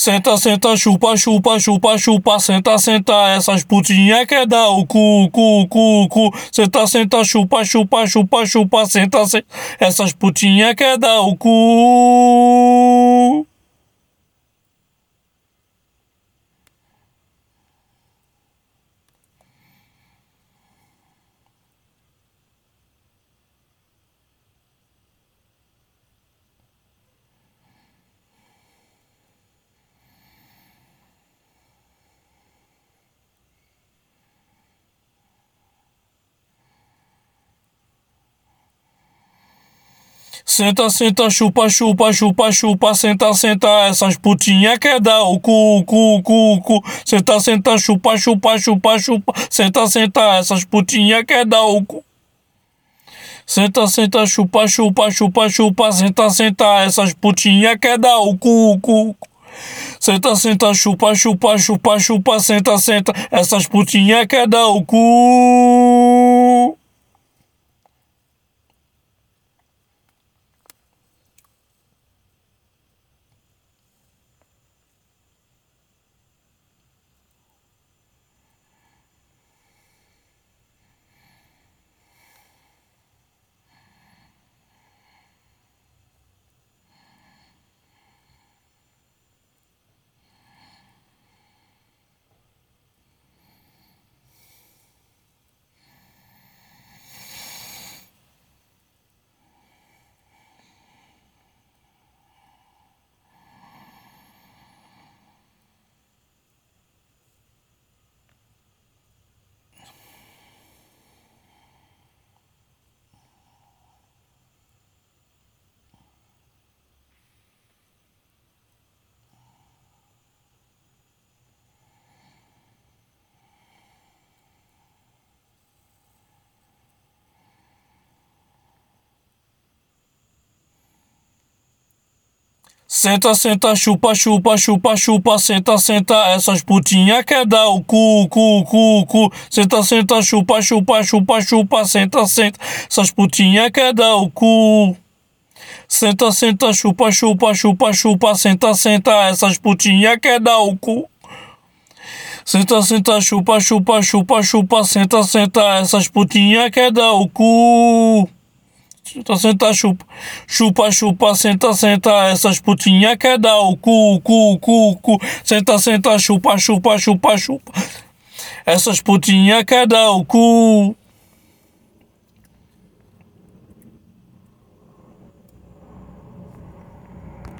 Senta, senta, chupa, chupa, chupa, chupa, senta, senta, essas putinhas quer dar o cu, cu, cu, cu. Senta, senta, chupa, chupa, chupa, chupa, senta, senta, essas putinhas quer dar o cu. Senta, senta, chupa, chupa, chupa, chupa, senta, senta, essas putinhas quer dar o cu, cu, cu, cu. Senta, senta, chupa, chupa, chupa, chupa, senta, senta, essas putinhas quer dar o cu. Senta, senta, chupa, chupa, chupa, chupa, senta, senta, essas putinhas quer dar o cu, cu. Senta, senta, chupa, chupa, chupa, chupa, senta, senta, essas putinhas quer dar o cu. Senta, senta, chupa, chupa, chupa, chupa, senta, senta, essas putinhas quer dar o cu, cu, cu, cu. Senta, senta, chupa, chupa, chupa, chupa, senta, senta, essas putinhas quer dar o cu. Senta, senta, chupa, chupa, chupa, chupa, senta, senta, essas putinhas quer dar o cu. Senta, senta, chupa, chupa, chupa, chupa, senta, senta, essas putinhas quer dar o cu. Senta, senta, chupa, chupa, chupa, senta, senta, essas putinhas quer dar o cu, cu, cu, cu. Senta, senta, chupa, chupa, chupa, chupa, essas putinhas quer dar o cu.